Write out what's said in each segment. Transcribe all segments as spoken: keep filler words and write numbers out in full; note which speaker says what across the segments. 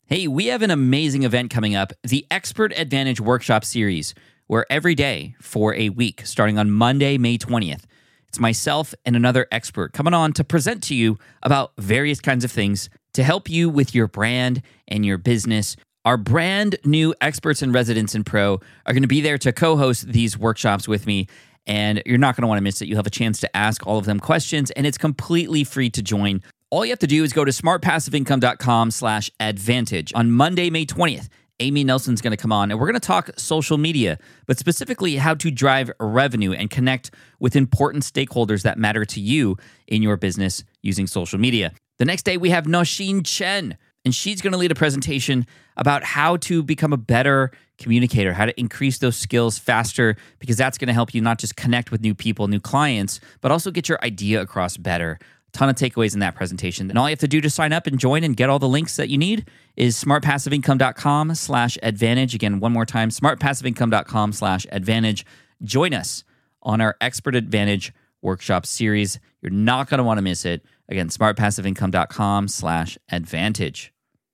Speaker 1: Hey, we have an amazing event coming up, the Expert Advantage Workshop Series, where every day for a week, starting on Monday, May twentieth, it's myself and another expert coming on to present to you about various kinds of things to help you with your brand and your business. Our brand new experts and residents in Pro are going to be there to co-host these workshops with me, and you're not going to want to miss it. You'll have a chance to ask all of them questions, and it's completely free to join. All you have to do is go to smartpassiveincome.com slash advantage. On Monday, May twentieth, Amy Nelson's going to come on, and we're going to talk social media, but specifically how to drive revenue and connect with important stakeholders that matter to you in your business using social media. The next day, we have Nosheen Chen, and she's going to lead a presentation about how to become a better communicator, how to increase those skills faster, because that's going to help you not just connect with new people, new clients, but also get your idea across better. Ton of takeaways in that presentation. And all you have to do to sign up and join and get all the links that you need is smartpassiveincome.com slash advantage. Again, one more time, smartpassiveincome.com slash advantage. Join us on our Expert Advantage Workshop Series. You're not going to want to miss it. Again, smartpassiveincome.com slash advantage.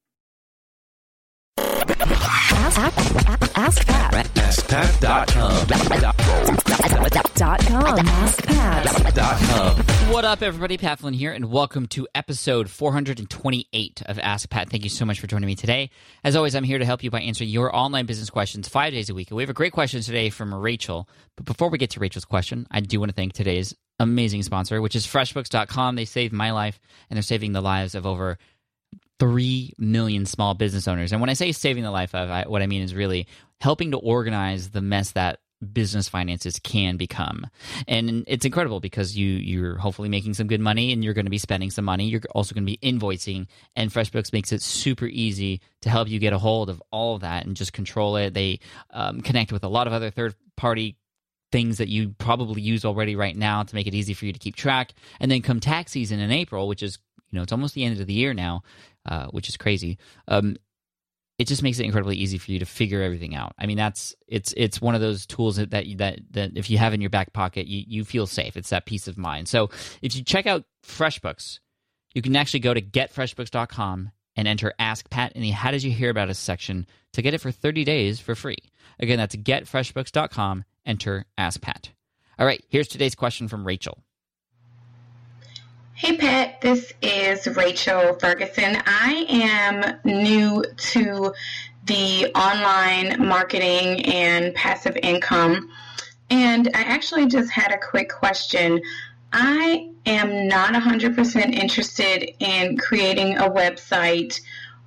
Speaker 2: Ask, ask, ask Pat.
Speaker 3: ask pat dot com.
Speaker 2: Dot com. Ask Pat.
Speaker 3: Dot com.
Speaker 1: What up, everybody? Pat Flynn here, and welcome to episode four hundred twenty-eight of Ask Pat. Thank you so much for joining me today. As always, I'm here to help you by answering your online business questions five days a week. And we have a great question today from Rachel. But before we get to Rachel's question, I do want to thank today's amazing sponsor, which is FreshBooks dot com. They saved my life, and they're saving the lives of over three million small business owners. And when I say saving the life of, I, what I mean is really helping to organize the mess that business finances can become. And it's incredible because you, you're hopefully making some good money and you're going to be spending some money. You're also going to be invoicing, and FreshBooks makes it super easy to help you get a hold of all of that and just control it. They um, connect with a lot of other third-party things that you probably use already right now to make it easy for you to keep track. And then come tax season in April, which is, you know, it's almost the end of the year now, uh, which is crazy. Um, it just makes it incredibly easy for you to figure everything out. I mean, that's it's it's one of those tools that that that, that if you have in your back pocket, you, you feel safe. It's that peace of mind. So if you check out FreshBooks, you can actually go to get fresh books dot com and enter Ask Pat in the How Did You Hear About Us section to get it for thirty days for free. Again, that's get fresh books dot com, enter Ask Pat. All right, here's today's question from Rachel.
Speaker 4: Hey Pat, this is Rachel Ferguson. I am new to the online marketing and passive income, and I actually just had a quick question. I am not one hundred percent interested in creating a website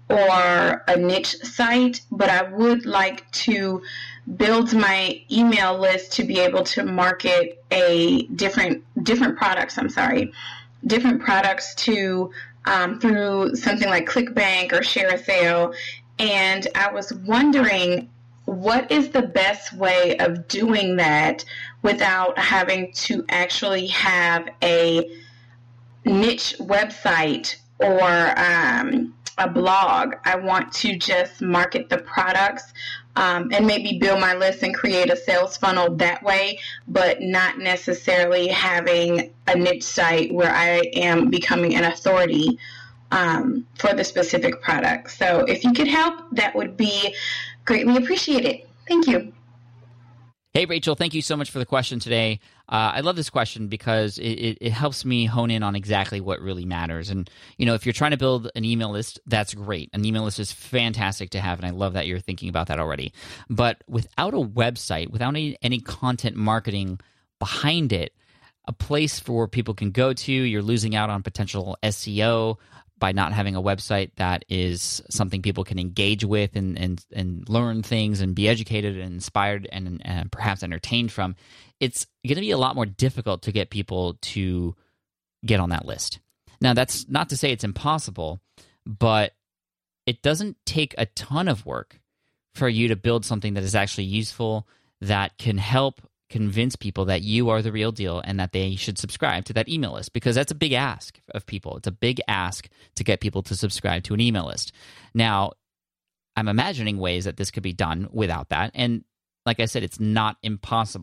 Speaker 4: or a niche site, but I would like to build my email list to be able to market a different different products, I'm sorry, different products to um, through something like ClickBank or ShareASale. And I was wondering, what is the best way of doing that without having to actually have a niche website or um, a blog? I want to just market the products um, and maybe build my list and create a sales funnel that way, but not necessarily having a niche site where I am becoming an authority um, for the specific product. So if you could help, that would be greatly appreciated. Thank you.
Speaker 1: Hey, Rachel, thank you so much for the question today. Uh, I love this question because it, it, it helps me hone in on exactly what really matters. And, you know, if you're trying to build an email list, that's great. An email list is fantastic to have, and I love that you're thinking about that already. But without a website, without any, any content marketing behind it, a place for people can go to, you're losing out on potential S E O by not having a website that is something people can engage with and and, and learn things and be educated and inspired and, and perhaps entertained from. It's going to be a lot more difficult to get people to get on that list. Now, that's not to say it's impossible, but it doesn't take a ton of work for you to build something that is actually useful, that can help convince people that you are the real deal and that they should subscribe to that email list, because that's a big ask of people. It's a big ask to get people to subscribe to an email list. Now, I'm imagining ways that this could be done without that. And like I said, it's not impossible.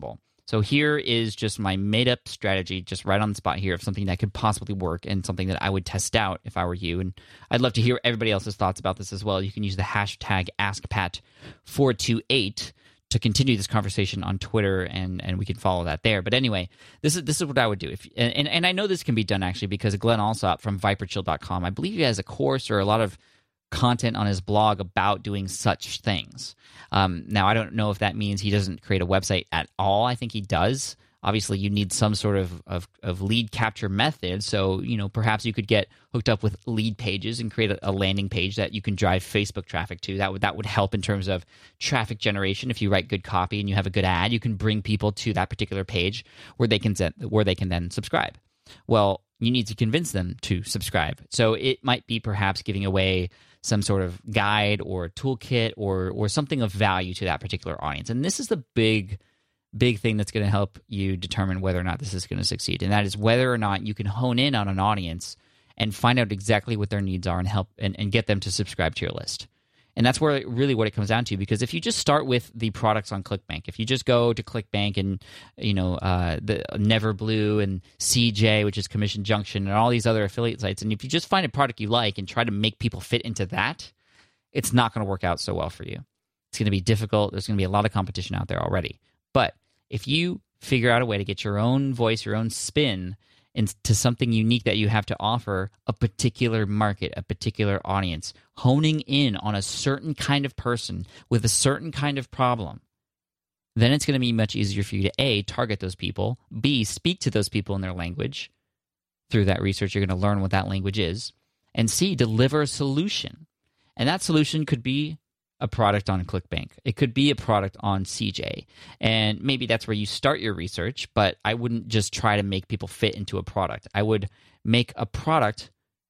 Speaker 1: So here is just my made-up strategy, just right on the spot here, of something that could possibly work and something that I would test out if I were you. And I'd love to hear everybody else's thoughts about this as well. You can use the hashtag Ask Pat four two eight to continue this conversation on Twitter, and, and we can follow that there. But anyway, this is this is what I would do. If and, and, and I know this can be done, actually, because Glenn Alsop from viper chill dot com, I believe he has a course or a lot of content on his blog about doing such things. Um, now, I don't know if that means he doesn't create a website at all. I think he does. Obviously, you need some sort of, of, of lead capture method. So, you know, perhaps you could get hooked up with lead pages and create a, a landing page that you can drive Facebook traffic to. That would that would help in terms of traffic generation. If you write good copy and you have a good ad, you can bring people to that particular page where they can where they can then subscribe. Well, you need to convince them to subscribe. So it might be perhaps giving away some sort of guide or toolkit or or something of value to that particular audience. And this is the big, big thing that's going to help you determine whether or not this is going to succeed. And that is whether or not you can hone in on an audience and find out exactly what their needs are and help and, and get them to subscribe to your list. And that's where really what it comes down to, because if you just start with the products on ClickBank, if you just go to ClickBank and, you know, uh, the Neverblue and C J, which is Commission Junction, and all these other affiliate sites, and if you just find a product you like and try to make people fit into that, it's not going to work out so well for you. It's going to be difficult. There's going to be a lot of competition out there already. But if you figure out a way to get your own voice, your own spin into something unique that you have to offer a particular market, a particular audience, honing in on a certain kind of person with a certain kind of problem, then it's going to be much easier for you to A, target those people, B, speak to those people in their language. Through that research, you're going to learn what that language is, and C, deliver a solution. And that solution could be a product on ClickBank. It could be a product on C J. And maybe that's where you start your research, but I wouldn't just try to make people fit into a product. I would make a product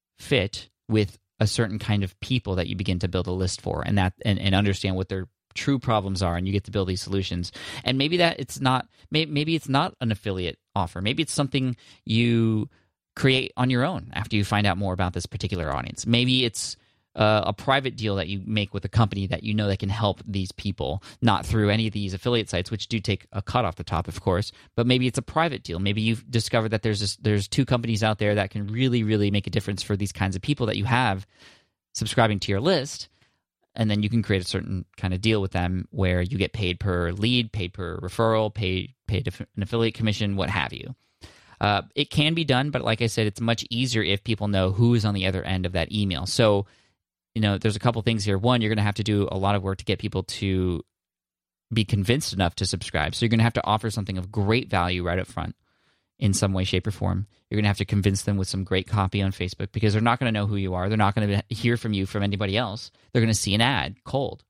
Speaker 1: fit with a certain kind of people that you begin to build a list for, and that and, and understand what their true problems are, and you get to build these solutions. And maybe that it's not maybe, maybe it's not an affiliate offer. Maybe it's something you create on your own after you find out more about this particular audience. Maybe it's Uh, a private deal that you make with a company that you know that can help these people, not through any of these affiliate sites, which do take a cut off the top, of course, but maybe it's a private deal. Maybe you've discovered that there's this, there's two companies out there that can really, really make a difference for these kinds of people that you have subscribing to your list, and then you can create a certain kind of deal with them where you get paid per lead, paid per referral, paid, paid an affiliate commission, what have you. Uh, it can be done, but like I said, it's much easier if people know who is on the other end of that email. So, you know, there's a couple things here. One, you're going to have to do a lot of work to get people to be convinced enough to subscribe. So you're going to have to offer something of great value right up front in some way, shape, or form. You're going to have to convince them with some great copy on Facebook, because they're not going to know who you are. They're not going to hear from you from anybody else. They're going to see an ad cold.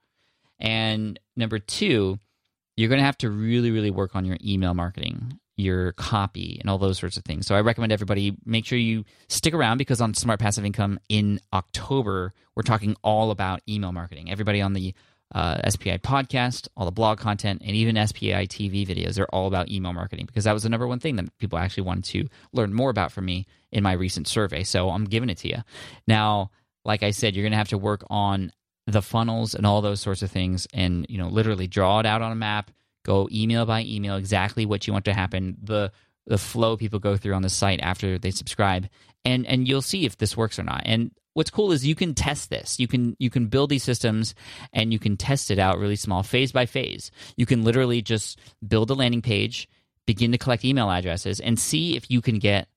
Speaker 1: And number two, you're going to have to really, really work on your email marketing, your copy, and all those sorts of things. So I recommend everybody make sure you stick around, because on Smart Passive Income in October, we're talking all about email marketing. Everybody on the uh, S P I podcast, all the blog content, and even S P I T V videos are all about email marketing, because that was the number one thing that people actually wanted to learn more about from me in my recent survey. So I'm giving it to you. Now, like I said, you're going to have to work on the funnels and all those sorts of things, and you know, literally draw it out on a map. Go email by email exactly what you want to happen, the the flow people go through on the site after they subscribe, and and you'll see if this works or not. And what's cool is you can test this. You can you can build these systems, and you can test it out really small, phase by phase. You can literally just build a landing page, begin to collect email addresses, and see if you can get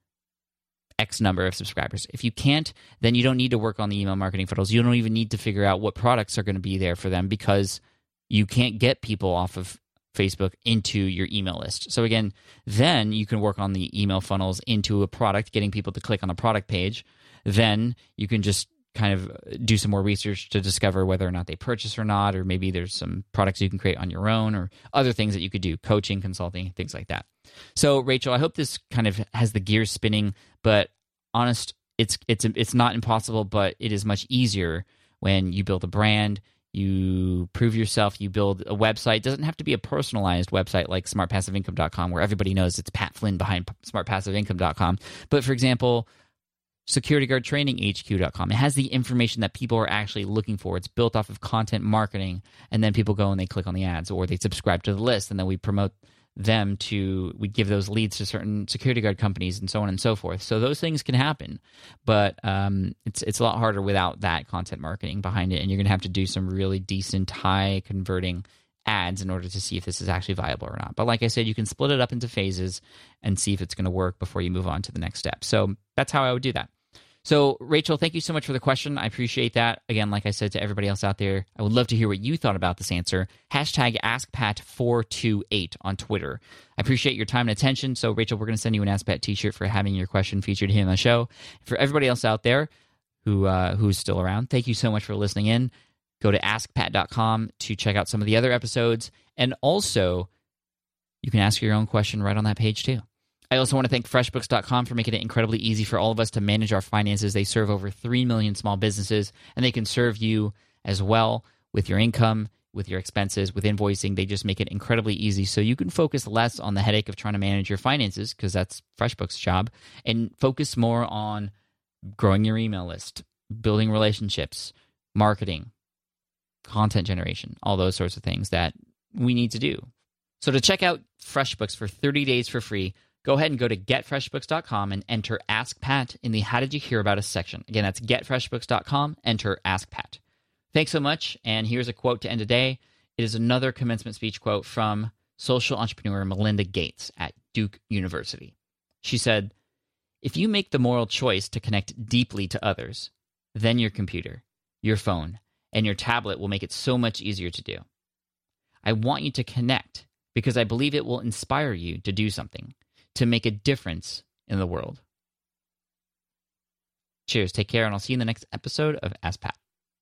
Speaker 1: X number of subscribers. If you can't, then you don't need to work on the email marketing funnels. You don't even need to figure out what products are going to be there for them, because you can't get people off of Facebook into your email list. So again, then you can work on the email funnels into a product, getting people to click on the product page. Then you can just kind of do some more research to discover whether or not they purchase or not, or maybe there's some products you can create on your own, or other things that you could do, coaching, consulting, things like that. So Rachel, I hope this kind of has the gears spinning, but honest, it's it's it's not impossible, but it is much easier when you build a brand, you prove yourself, you build a website. It doesn't have to be a personalized website like smart passive income dot com, where everybody knows it's Pat Flynn behind smart passive income dot com. But for example, security guard training H Q dot com. It has the information that people are actually looking for. It's built off of content marketing, and then people go and they click on the ads, or they subscribe to the list, and then we promote them to, we give those leads to certain security guard companies and so on and so forth. So those things can happen, but um, it's it's a lot harder without that content marketing behind it, and you're going to have to do some really decent, high converting ads in order to see if this is actually viable or not. But like I said, you can split it up into phases and see if it's going to work before you move on to the next step. So that's how I would do that. So, Rachel, thank you so much for the question. I appreciate that. Again, like I said to everybody else out there, I would love to hear what you thought about this answer. Hashtag Ask Pat four two eight on Twitter. I appreciate your time and attention. So, Rachel, we're going to send you an Ask Pat t-shirt for having your question featured here on the show. For everybody else out there who uh, who's still around, thank you so much for listening in. Go to ask pat dot com to check out some of the other episodes. And also, you can ask your own question right on that page too. I also want to thank FreshBooks dot com for making it incredibly easy for all of us to manage our finances. They serve over three million small businesses, and they can serve you as well with your income, with your expenses, with invoicing. They just make it incredibly easy so you can focus less on the headache of trying to manage your finances, because that's FreshBooks' job, and focus more on growing your email list, building relationships, marketing, content generation, all those sorts of things that we need to do. So to check out FreshBooks for thirty days for free, go ahead and go to get fresh books dot com and enter Ask Pat in the How Did You Hear About Us section. Again, that's get fresh books dot com, enter Ask Pat. Thanks so much, and here's a quote to end today. It is another commencement speech quote from social entrepreneur Melinda Gates at Duke University. She said, "If you make the moral choice to connect deeply to others, then your computer, your phone, and your tablet will make it so much easier to do. I want you to connect because I believe it will inspire you to do something, to make a difference in the world." Cheers, take care, and I'll see you in the next episode of Ask Pat.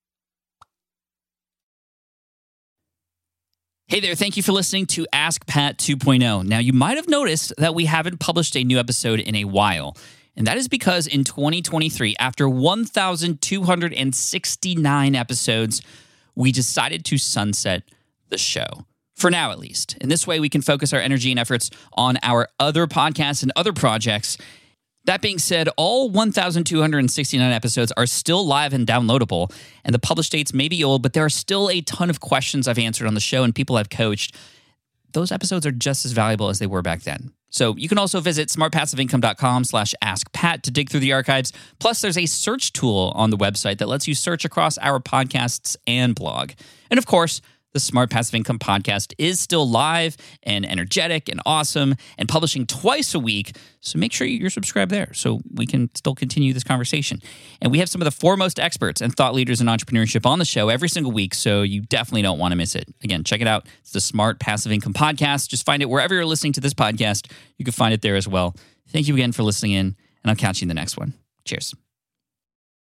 Speaker 1: Hey there, thank you for listening to Ask Pat two point oh. Now, you might have noticed that we haven't published a new episode in a while, and that is because in twenty twenty-three, after one thousand two hundred sixty-nine episodes, we decided to sunset the show. For now, at least. In this way, we can focus our energy and efforts on our other podcasts and other projects. That being said, all one thousand two hundred sixty-nine episodes are still live and downloadable, and the published dates may be old, but there are still a ton of questions I've answered on the show and people I've coached. Those episodes are just as valuable as they were back then. So you can also visit smart passive income dot com slash ask pat to dig through the archives. Plus, there's a search tool on the website that lets you search across our podcasts and blog. And of course, the Smart Passive Income podcast is still live and energetic and awesome and publishing twice a week. So make sure you're subscribed there so we can still continue this conversation. And we have some of the foremost experts and thought leaders in entrepreneurship on the show every single week, so you definitely don't want to miss it. Again, check it out. It's the Smart Passive Income podcast. Just find it wherever you're listening to this podcast. You can find it there as well. Thank you again for listening in, and I'll catch you in the next one. Cheers.